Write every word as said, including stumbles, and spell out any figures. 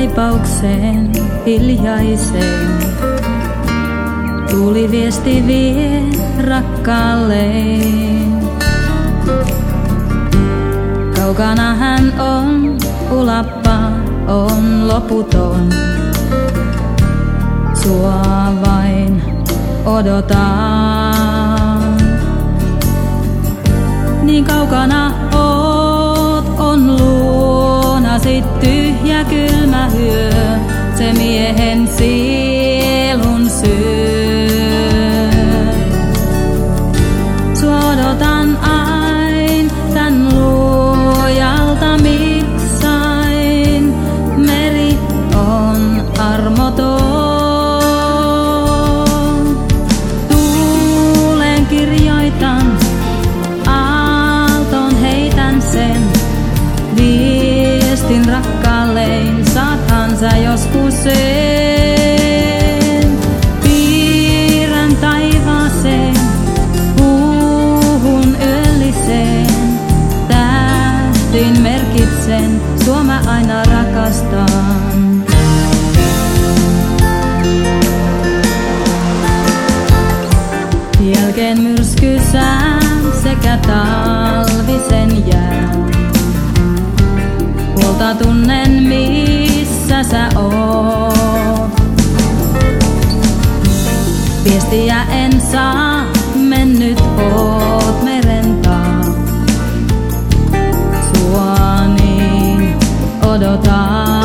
kaipaukseen hiljaiseen. Tuli viesti vie rakkaalleen. Kaukana hän on, ulappa on loputon. Sua vain odotan. Niin kaukana oot, on luonasi tyhjä kylmä hyö. Se miehen sielun syö. Sua odotan ain, tän luojalta miksain. Meri on armoton. Tuulen kirjoitan, aaltoon heitän sen. Viestin rakkaalleen, saathan sä joskus sen. Piirrän taivaaseen, puuhun yölliseen. Tähtiin merkitsen, sua mä aina rakastan. Jälkeen myrskysään sekä talvisen jään. Huolta tunnen, missä sä oot. Viestiä en saa, mennyt oot meren taa. Sua niin odotan.